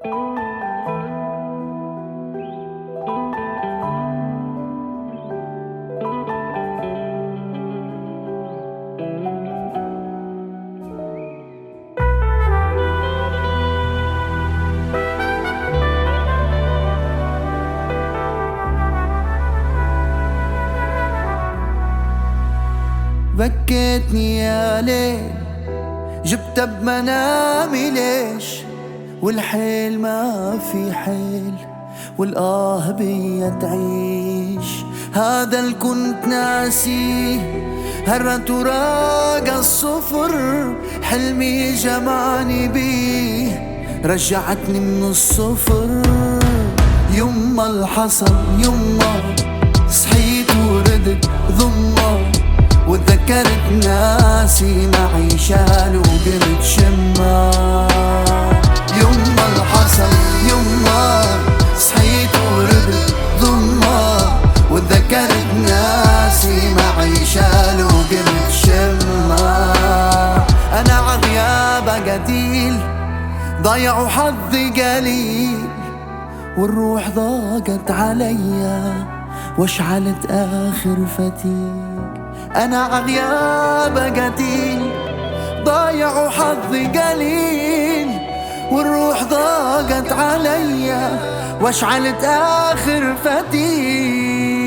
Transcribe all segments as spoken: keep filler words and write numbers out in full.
بكيتني يا ليل جبتها بمنامي ليش، والحيل ما في حيل والآه بيا تعيش. هذا اللي كنت ناسيه هرت وراق الصفر، حلمي جمعني بيه رجعتني من الصفر. يما الحصل يما صحيت وردت ضمه، وتذكرت ناسي معي شالوا قمت شما. يما الحصل يما صحيت وردت ضمه، وتذكرت ناسي معي شالوا قمت شما. انا عغيابة قتيل ضيع وحظي قليل، والروح ضاقت عليا واشعلت اخر فتيل. أنا عغيابة قتيل ضايع وحظي قليل، والروح ضاقت عليا واشعلت آخر فتيل.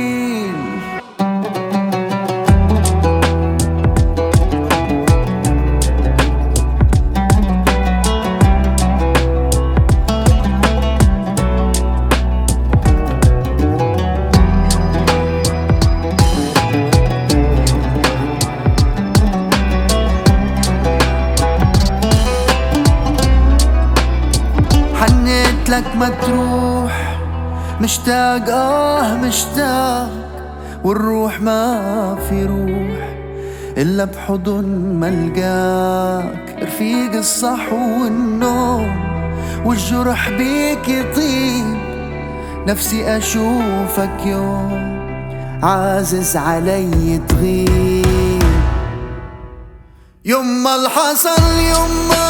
لك ما تروح مشتاق آه مشتاق، والروح ما في روح إلا بحضن ملقاك. رفيق الصح والنوم والجرح بيك يطيب، نفسي أشوفك يوم عازز علي تغيب. يما الحصل يما